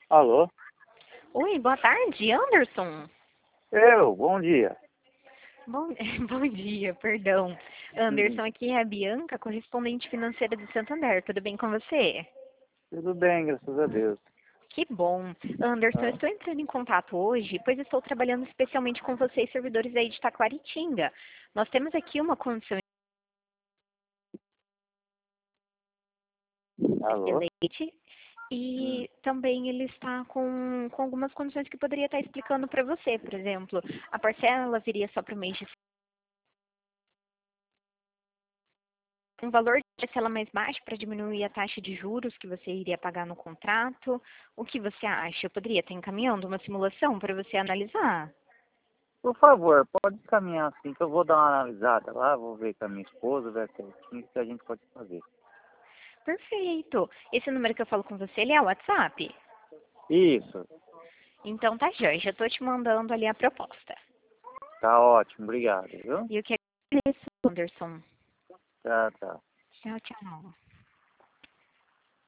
Alô? Oi, boa tarde, Anderson. Bom dia. Bom, bom dia, perdão. Uhum. Anderson, aqui é a Bianca, correspondente financeira de Santander. Tudo bem com você? Tudo bem, graças a Deus. Que bom. Anderson, eu Ah, estou entrando em contato hoje, pois estou trabalhando especialmente com vocês, servidores aí de Taquaritinga. Nós temos aqui uma condição alô? excelente Hum. e também ele está com algumas condições que poderia estar explicando para você. Por exemplo, a parcela viria só para o mês de um valor de parcela mais baixo para diminuir a taxa de juros que você iria pagar no contrato. O que você acha? Eu poderia estar encaminhando uma simulação para você analisar? Por favor, pode caminhar assim, que eu vou dar uma analisada lá, vou ver com a minha esposa, ver certinho o que a gente pode fazer. Perfeito. Esse número que eu falo com você, ele é o WhatsApp? Isso, Então tá jóia, já estou te mandando ali a proposta. tá ótimo, obrigado, viu? E eu que agradeço, Anderson. Tá, tá. Tchau, tchau.